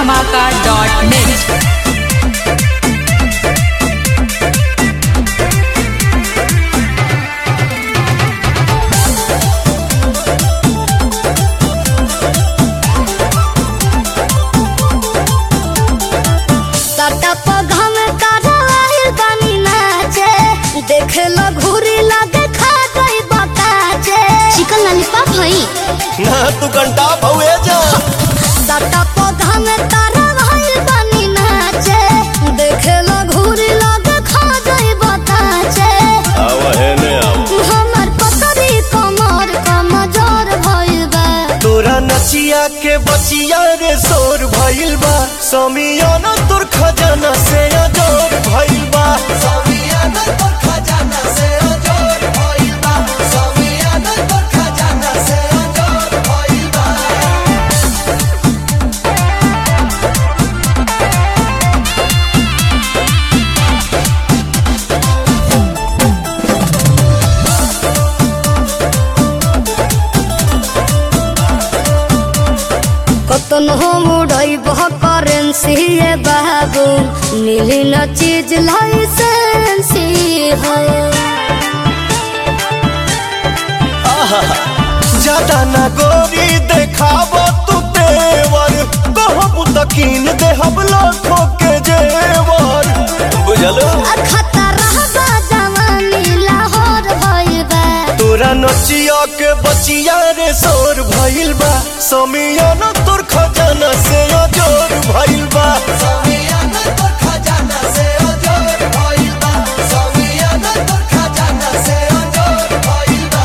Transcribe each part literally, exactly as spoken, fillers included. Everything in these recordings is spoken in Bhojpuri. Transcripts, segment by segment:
धमाका डॉट नेट। देखे लो घूरी लगे खा गई बताजे चिकन लॉलीपॉप हई ना तू घंटा भौए जा साटा पौधा में तारा भइल बनी नाचे देखे लो घूरी लगे खा गई बताजे आव है ने आव हमर पकड़ी कमर कमजोर भइल बा तोरा नचिया के बचिया रे सोर भइल बा समियाना तोर खजाना से अजोर भइल बा समियाना तोर खजाना से अजोर भइल बा समियाना तोर खजाना से अजोर भइल बा कतन हो मुड़ई बह करेंसी ये बाबू मिली न चीज लाइसेंसी हो ज्यादा ना गोरी देखाब तू तेवर कहबू तकीन देहब लाखों के जेवर बुझलो खतरा बा जवानी लाहौर भइल बा तोरा नचिया के बचिया रे सोर भइल बा समियाना तोर खजाना से अजोर भइल बा समियाना तोर खजाना से अजोर भइल बा समियाना तोर खजाना से अजोर भइल बा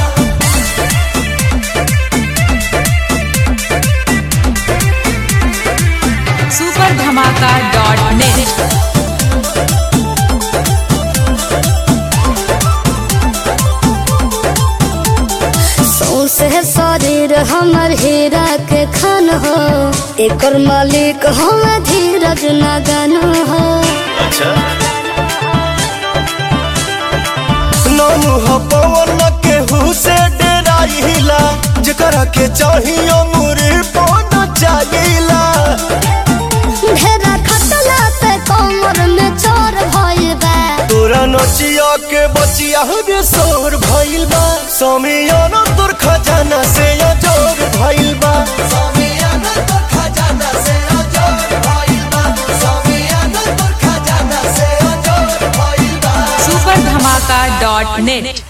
सुपर धमाका डॉट नेट। सौंसे शरीर हमर हीरा के खान हो एकर मालिक हम धीरज नगन हो अच्छा नानू हो पवन के हु से डेराइला जकरा के चाहिए मुरी पन चाहिला ढेरा खटला पे कमर में चोर भइल बा तोरा नचिया के बचिया रे सोर भइल बा समियाना तोर खजाना से अजोर भइल बा समियाना तोर खजाना से अजोर भइल बा समियाना तोर खजाना से अजोर भइल बा सुपर धमाका डॉट नेट।